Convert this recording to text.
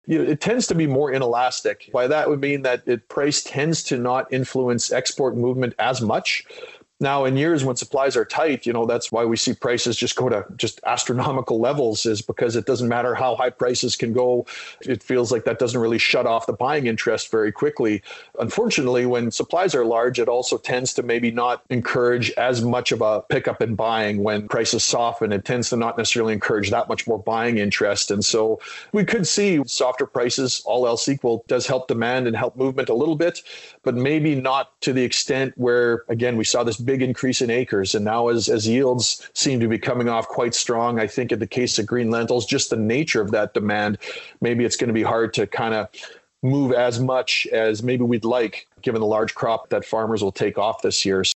It tends to be more inelastic. By that would mean that price tends to not influence export movement as much. Now, in years when supplies are tight, that's why we see prices just go to just astronomical levels, is because it doesn't matter how high prices can go. It feels like that doesn't really shut off the buying interest very quickly. Unfortunately, when supplies are large, it also tends to maybe not encourage as much of a pickup in buying. When prices soften, it tends to not necessarily encourage that much more buying interest. And so we could see softer prices, all else equal, does help demand and help movement a little bit, but maybe not to the extent where, again, we saw this big increase in acres. And now as yields seem to be coming off quite strong, I think in the case of green lentils, just the nature of that demand, maybe it's going to be hard to kind of move as much as maybe we'd like, given the large crop that farmers will take off this year.